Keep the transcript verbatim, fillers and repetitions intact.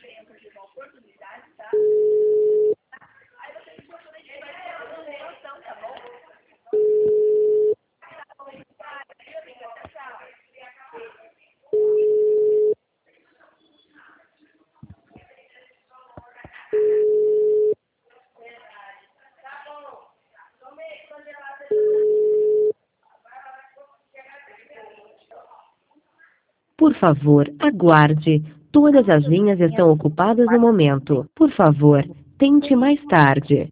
Por favor, aguarde. Todas as linhas estão ocupadas no momento. Por favor, tente mais tarde.